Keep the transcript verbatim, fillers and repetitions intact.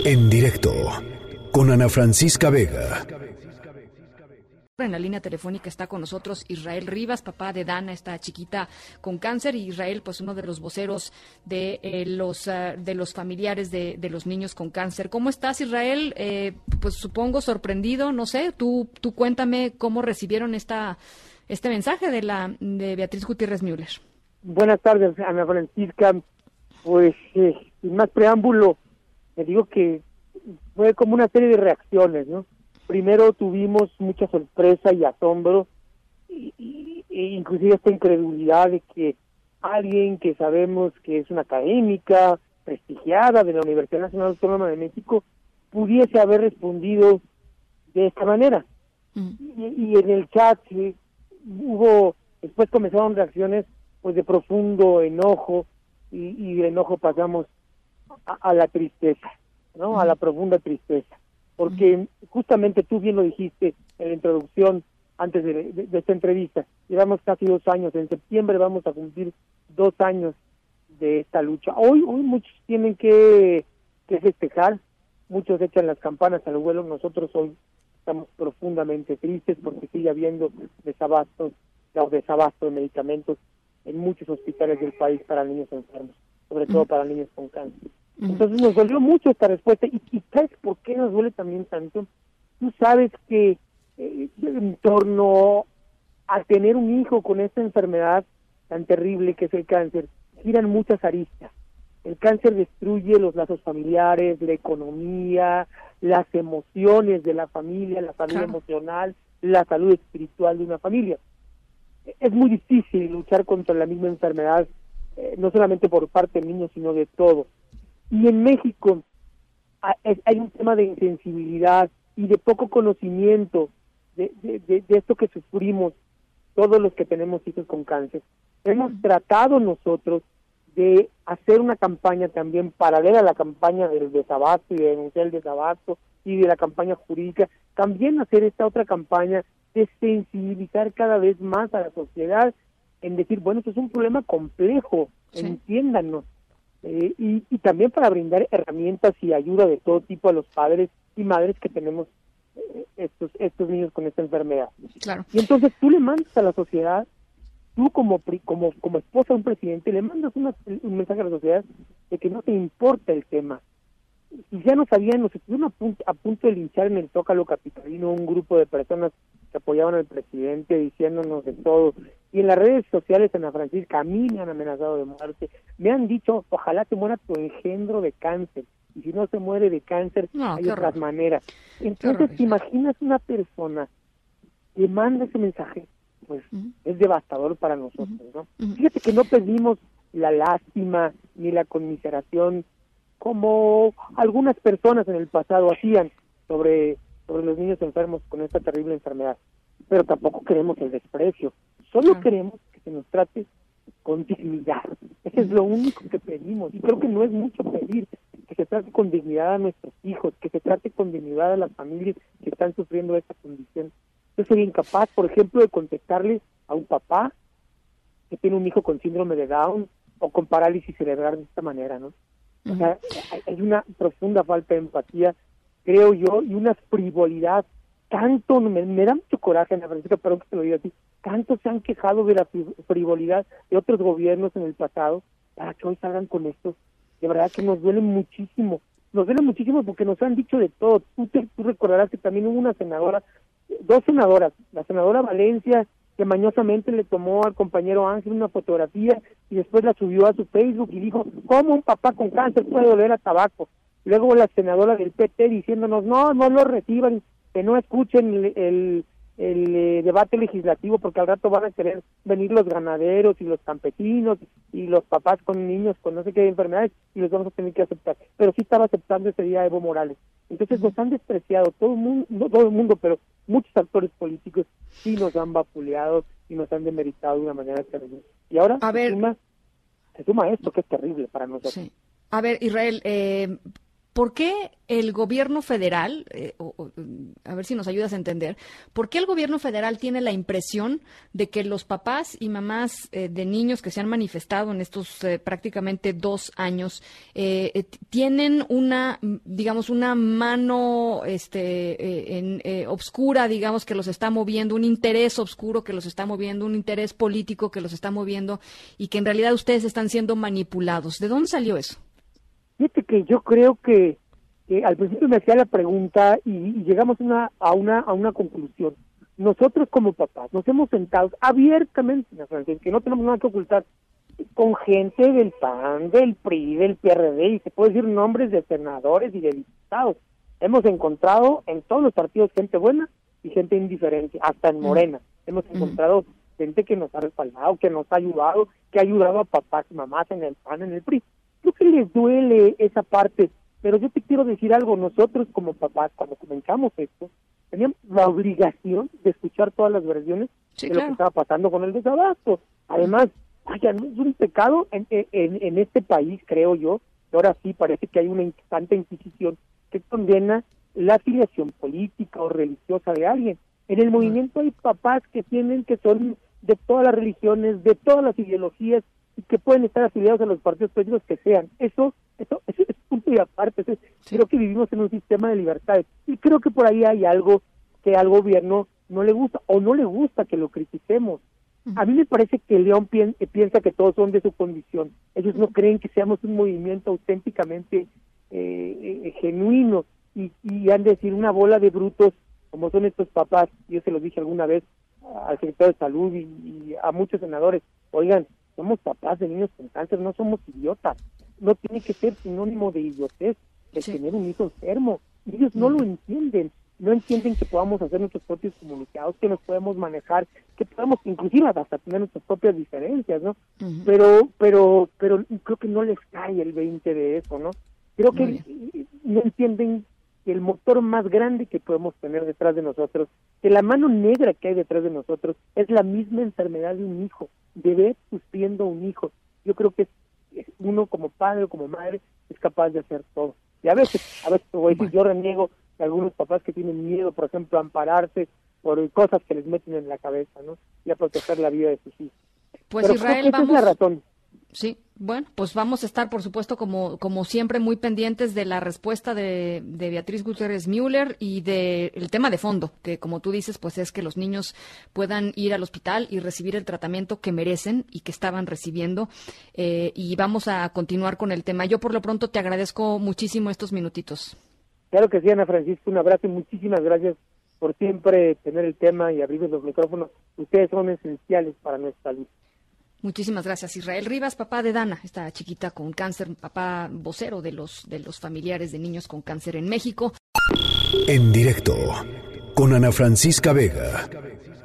En directo con Ana Francisca Vega. En la línea telefónica está con nosotros Israel Rivas, papá de Dana, esta chiquita con cáncer, y Israel, pues uno de los voceros de eh, los uh, de los familiares de, de los niños con cáncer. ¿Cómo estás, Israel? Eh, pues supongo sorprendido, no sé. Tú tú cuéntame cómo recibieron esta este mensaje de la de Beatriz Gutiérrez Müller. Buenas tardes, Ana Francisca. Pues eh, sin más preámbulo, me digo que fue como una serie de reacciones, ¿no? Primero tuvimos mucha sorpresa y asombro, y, y, e inclusive esta incredulidad de que alguien que sabemos que es una académica prestigiada de la Universidad Nacional Autónoma de México pudiese haber respondido de esta manera. Mm. Y, y en el chat eh, hubo, después comenzaron reacciones pues de profundo enojo, y, y de enojo pasamos a, a la tristeza, ¿no? Mm. A la profunda tristeza. Porque justamente tú bien lo dijiste en la introducción antes de, de, de esta entrevista, llevamos casi dos años, en septiembre vamos a cumplir dos años de esta lucha. Hoy hoy muchos tienen que, que festejar, muchos echan las campanas al vuelo, nosotros hoy estamos profundamente tristes porque sigue habiendo desabasto, o desabasto de medicamentos en muchos hospitales del país para niños enfermos, sobre todo para niños con cáncer. Entonces nos dolió mucho esta respuesta. ¿Y, y sabes por qué nos duele también tanto? Tú sabes que eh, en torno a tener un hijo con esta enfermedad tan terrible que es el cáncer, giran muchas aristas. El cáncer destruye los lazos familiares, la economía, las emociones de la familia, la salud claro. emocional, la salud espiritual de una familia. Es muy difícil luchar contra la misma enfermedad, eh, no solamente por parte del niño, sino de todos. Y en México hay un tema de insensibilidad y de poco conocimiento de, de, de, de esto que sufrimos todos los que tenemos hijos con cáncer. Hemos tratado nosotros de hacer una campaña también paralela a la campaña del desabasto y de denunciar el desabasto y de la campaña jurídica, también hacer esta otra campaña de sensibilizar cada vez más a la sociedad en decir, bueno, esto es un problema complejo, sí. entiéndanos. Eh, y, y también para brindar herramientas y ayuda de todo tipo a los padres y madres que tenemos eh, estos estos niños con esta enfermedad. Claro. Y entonces tú le mandas a la sociedad, tú como como como esposa de un presidente, le mandas una, un mensaje a la sociedad de que no te importa el tema. Y ya nos habían, nos estuvieron a punto, a punto de linchar en el Zócalo capitalino un grupo de personas que apoyaban al presidente diciéndonos de todo. Y en las redes sociales, Ana Francisca, a mí me han amenazado de muerte. Me han dicho, ojalá te muera tu engendro de cáncer. Y si no se muere de cáncer, no, hay otras horror. maneras. Entonces, ¿te imaginas una persona que manda ese mensaje? Pues uh-huh. es devastador para nosotros, ¿no? Uh-huh. Fíjate que no pedimos la lástima ni la conmiseración como algunas personas en el pasado hacían sobre, sobre los niños enfermos con esta terrible enfermedad. Pero tampoco queremos el desprecio. Solo ah. queremos que se nos trate con dignidad. Eso es lo único que pedimos. Y creo que no es mucho pedir que se trate con dignidad a nuestros hijos, que se trate con dignidad a las familias que están sufriendo esta condición. Yo sería incapaz, por ejemplo, de contestarle a un papá que tiene un hijo con síndrome de Down o con parálisis cerebral de esta manera, ¿no? O sea, hay una profunda falta de empatía, creo yo, y una frivolidad. Tanto, me, me da mucho coraje, Ana Francisca, perdón que te lo diga a ti, tanto se han quejado de la frivolidad de otros gobiernos en el pasado para que hoy salgan con esto. De verdad que nos duele muchísimo, nos duele muchísimo porque nos han dicho de todo. Tú, te, tú recordarás que también hubo una senadora, dos senadoras, la senadora Valencia, que mañosamente le tomó al compañero Ángel una fotografía y después la subió a su Facebook y dijo, ¿cómo un papá con cáncer puede oler a tabaco? Luego la senadora del P T diciéndonos, no, no lo reciban, que no escuchen el, el, el eh, debate legislativo porque al rato van a querer venir los ganaderos y los campesinos y los papás con niños con no sé qué enfermedades y los vamos a tener que aceptar. Pero sí estaba aceptando ese día Evo Morales. Entonces nos han despreciado, todo el mundo, no todo el mundo, pero muchos actores políticos sí nos han vapuleado y nos han demeritado de una manera terrible. Y ahora a ver, se, suma, se suma esto que es terrible para nosotros. Sí. A ver, Israel, eh, ¿por qué el gobierno federal, eh, o, o, a ver si nos ayudas a entender, por qué el gobierno federal tiene la impresión de que los papás y mamás eh, de niños que se han manifestado en estos eh, prácticamente dos años eh, eh, tienen una, digamos, una mano este, eh, en, eh, obscura, digamos, que los está moviendo, un interés obscuro que los está moviendo, un interés político que los está moviendo y que en realidad ustedes están siendo manipulados? ¿De dónde salió eso? Fíjate que yo creo que Eh, al principio me hacía la pregunta y, y llegamos una, a una a una conclusión. Nosotros como papás nos hemos sentado abiertamente, que no tenemos nada que ocultar, con gente del P A N, del P R I, del P R D, y se puede decir nombres de senadores y de diputados. Hemos encontrado en todos los partidos gente buena y gente indiferente, hasta en Morena. Mm. Hemos encontrado mm. gente que nos ha respaldado, que nos ha ayudado, que ha ayudado a papás y mamás en el P A N, en el P R I. Creo que les duele esa parte. Pero yo te quiero decir algo, nosotros como papás, cuando comenzamos esto, teníamos la obligación de escuchar todas las versiones sí, de claro. lo que estaba pasando con el desabasto. Además, vaya, no es un pecado en, en, en este país, creo yo, que ahora sí parece que hay una tanta inquisición que condena la afiliación política o religiosa de alguien. En el movimiento hay papás que tienen, que son de todas las religiones, de todas las ideologías, y que pueden estar afiliados a los partidos políticos que sean. Eso, eso, eso es punto y aparte. Eso es, sí. Creo que vivimos en un sistema de libertades y creo que por ahí hay algo que al gobierno no le gusta o no le gusta que lo critiquemos. Uh-huh. A mí me parece que León pi- piensa que todos son de su condición. Ellos no creen que seamos un movimiento auténticamente eh, eh, genuino y, y han de decir una bola de brutos como son estos papás. Yo se los dije alguna vez al secretario de Salud y, y a muchos senadores. Oigan, somos papás de niños con cáncer, no somos idiotas. No tiene que ser sinónimo de idiotez el sí. tener un hijo enfermo. Y ellos no mm. lo entienden. No entienden que podamos hacer nuestros propios comunicados, que nos podemos manejar, que podamos inclusive hasta tener nuestras propias diferencias, ¿no? Uh-huh. Pero, pero, pero creo que no les cae el veinte de eso, ¿no? Creo Muy que bien. No entienden que el motor más grande que podemos tener detrás de nosotros, que la mano negra que hay detrás de nosotros, es la misma enfermedad de un hijo, de ver sufriendo un hijo. Yo creo que uno como padre o como madre es capaz de hacer todo. Y a veces, a veces voy a decir, bueno. yo reniego de algunos papás que tienen miedo, por ejemplo, a ampararse por cosas que les meten en la cabeza, ¿no? Y a proteger la vida de sus hijos. Pues Pero Israel, creo que vamos... esa es la razón. Sí, bueno, pues vamos a estar, por supuesto, como como siempre, muy pendientes de la respuesta de, de Beatriz Gutiérrez Müller y del de tema de fondo, que como tú dices, pues es que los niños puedan ir al hospital y recibir el tratamiento que merecen y que estaban recibiendo. Eh, y vamos a continuar con el tema. Yo, por lo pronto, te agradezco muchísimo estos minutitos. Claro que sí, Ana Francisca, un abrazo y muchísimas gracias por siempre tener el tema y abrir los micrófonos. Ustedes son esenciales para nuestra salud. Muchísimas gracias, Israel Rivas, papá de Dana, esta chiquita con cáncer, papá vocero de los de los familiares de niños con cáncer en México. En directo con Ana Francisca Vega.